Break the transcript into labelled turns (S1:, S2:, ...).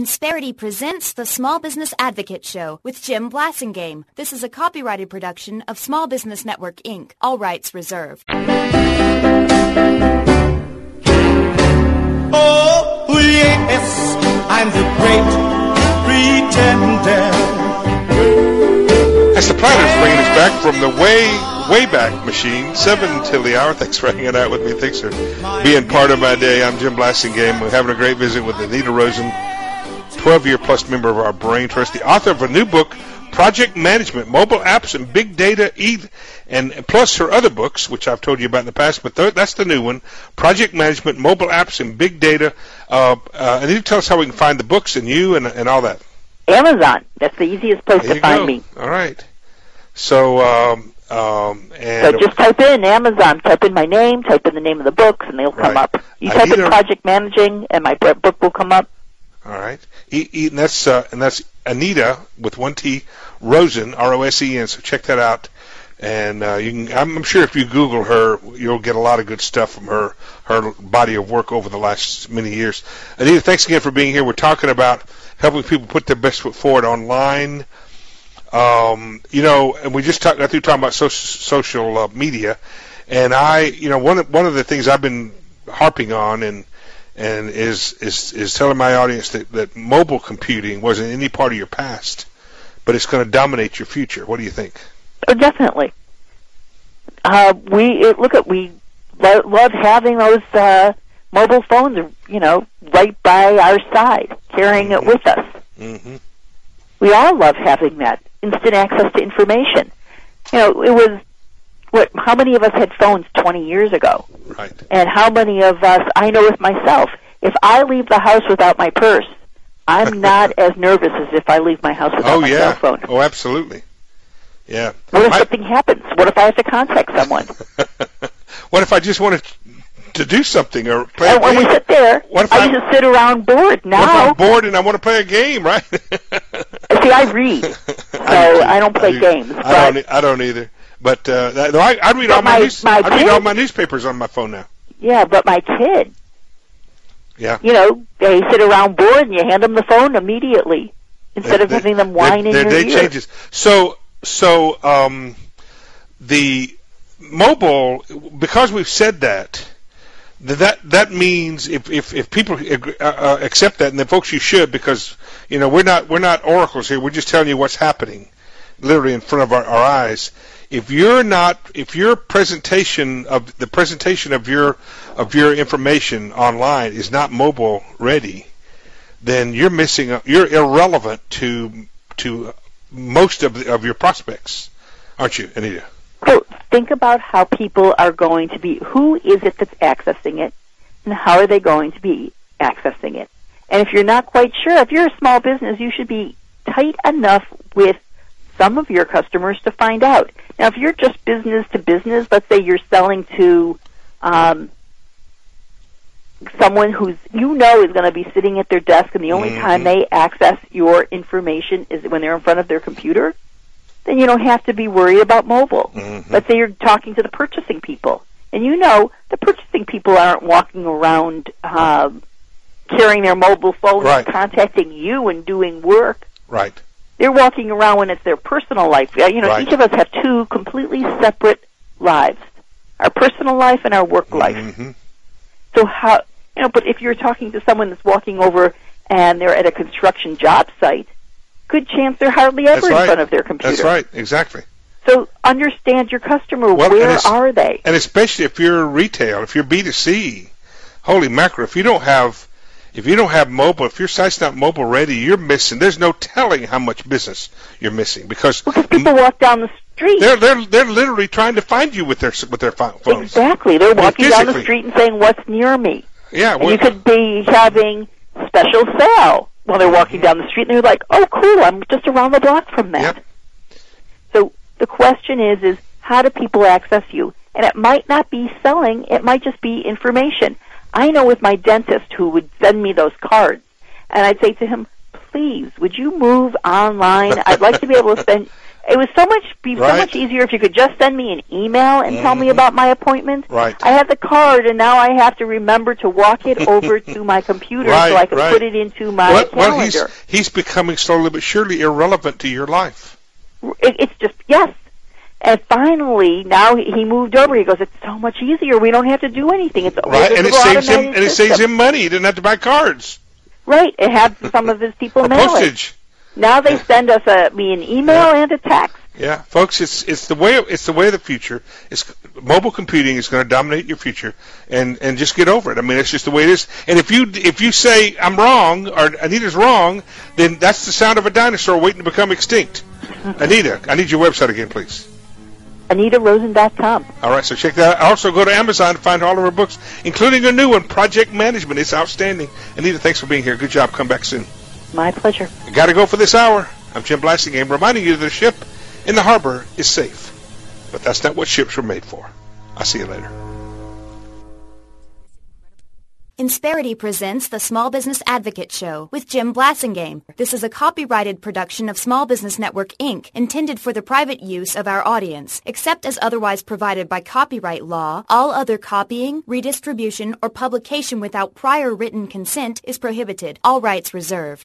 S1: Insperity presents the Small Business Advocate Show with Jim Blasingame. This is a copyrighted production of Small Business Network, Inc. All rights reserved.
S2: Oh, yes, I'm the great pretender.
S3: That's the Platters bringing us back from the way back machine, 7 till the hour. Thanks for hanging out with me. Thanks for being part of my day. I'm Jim Blasingame. We're having a great visit with Anita Rosen, 12-year-plus member of our Brain Trust, the author of a new book, Project Management, Mobile Apps and Big Data, and plus her other books, which I've told you about in the past, but that's the new one, Project Management, Mobile Apps and Big Data. Anita, tell us how we can find the books and you and all that.
S4: Amazon. That's the easiest place to find me.
S3: All right. So,
S4: so just type in Amazon, type in my name, type in the name of the books, and they'll come up. You type in Project Managing, and my book will come up.
S3: All right. And that's Anita with one T, Rosen, Rosen. So check that out. And you can. I'm sure if you Google her, you'll get a lot of good stuff from her body of work over the last many years. Anita, thanks again for being here. We're talking about helping people put their best foot forward online. And we just got through talking about social media, and one of the things I've been harping on and is telling my audience that mobile computing wasn't any part of your past, but it's going to dominate your future. What do you think?
S4: Oh, definitely. We love having those mobile phones, right by our side, carrying it with us.
S3: Mm-hmm.
S4: We all love having that instant access to information. It was how many of us had phones 20 years ago?
S3: Right.
S4: And how many of us, I know with myself, if I leave the house without my purse, I'm not as nervous as if I leave my house without my cell phone.
S3: Oh, absolutely. Yeah.
S4: What if something happens? What if I have to contact someone?
S3: What if I just wanted to do something or play a game?
S4: And when we sit there, I just sit around bored now.
S3: What if I'm bored and I want to play a game, right?
S4: See, I read, so I don't play games.
S3: I don't either. But I read all my newspapers on my phone now.
S4: Yeah, but my kid,
S3: yeah,
S4: they sit around bored, and you hand them the phone immediately instead of having them whine in your ear.
S3: Their day changes. So the mobile, because we've said that means if people accept that, and then folks, you should, because we're not oracles here. We're just telling you what's happening, literally in front of our eyes. If your presentation of your information online is not mobile ready, then you're irrelevant to most of your prospects, aren't you, Anita?
S4: So think about how people are going to be. Who is it that's accessing it, and how are they going to be accessing it? And if you're not quite sure, if you're a small business, you should be tight enough with some of your customers to find out. Now, if you're just business to business, let's say you're selling to someone who's is going to be sitting at their desk, and the only time they access your information is when they're in front of their computer, then you don't have to be worried about mobile.
S3: Mm-hmm.
S4: Let's say you're talking to the purchasing people, and the purchasing people aren't walking around carrying their mobile phones,
S3: right,
S4: contacting you and doing work.
S3: Right.
S4: They're walking around when it's their personal life.
S3: Right.
S4: Each of us have two completely separate lives, our personal life and our work life.
S3: Mm-hmm.
S4: So but if you're talking to someone that's walking over and they're at a construction job site, good chance they're hardly ever in front of their computer.
S3: That's right, exactly.
S4: So understand your customer. Where are they?
S3: And especially if you're retail, if you're B2C, holy mackerel, if you don't have mobile, if your site's not mobile ready, you're missing. There's no telling how much business you're missing because
S4: people walk down the street.
S3: They're literally trying to find you with their phones.
S4: Exactly. They're walking down the street and saying, "What's near me?"
S3: Yeah.
S4: And you could be having special sale while they're walking down the street, and they're like, "Oh, cool! I'm just around the block from that."
S3: Yep.
S4: So the question is how do people access you? And it might not be selling; it might just be information. I know with my dentist who would send me those cards, and I'd say to him, please, would you move online? I'd like to be able to It would so much easier if you could just send me an email and tell me about my appointment.
S3: Right.
S4: I have the card, and now I have to remember to walk it over to my computer so I can put it into my calendar.
S3: Well, he's becoming slowly but surely irrelevant to your life.
S4: It's just, yes. And finally, now he moved over. He goes, it's so much easier. We don't have to do anything. It's
S3: right, and it saves him money. He didn't have to buy cards.
S4: Right. It had some of his people mail
S3: postage.
S4: Now they send us me an email and a text.
S3: Yeah, folks, it's the way of the future. Mobile computing is going to dominate your future, and just get over it. I mean, it's just the way it is. And if you say I'm wrong or Anita's wrong, then that's the sound of a dinosaur waiting to become extinct. Anita, I need your website again, please.
S4: AnitaRosen.com.
S3: All right, so check that out. Also, go to Amazon to find all of her books, including a new one, Project Management. It's outstanding. Anita, thanks for being here. Good job. Come back soon.
S4: My pleasure.
S3: Got to go for this hour. I'm Jim Blasingame, reminding you that the ship in the harbor is safe. But that's not what ships were made for. I'll see you later.
S1: Insperity presents the Small Business Advocate Show with Jim Blasingame. This is a copyrighted production of Small Business Network, Inc., intended for the private use of our audience. Except as otherwise provided by copyright law, all other copying, redistribution, or publication without prior written consent is prohibited. All rights reserved.